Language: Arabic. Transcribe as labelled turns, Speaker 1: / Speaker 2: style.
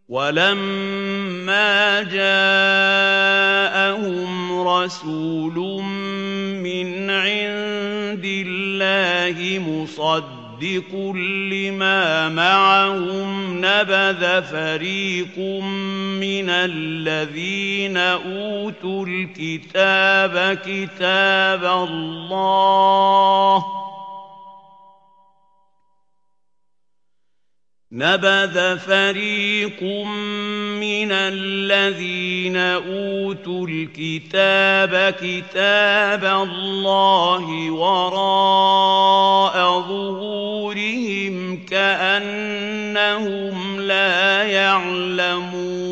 Speaker 1: وَلَمَّا جَاءَهُمْ رَسُولٌ مِّنْ عِندِ اللَّهِ مُصَدِّقٌ لِّمَا مَعَهُمْ نَبَذَ فَرِيقٌ مِّنَ الَّذِينَ أُوتُوا الْكِتَابَ كِتَابَ اللَّهِ وَرَاءَ ظُهُورِهِمْ كَأَنَّهُمْ لَا يَعْلَمُونَ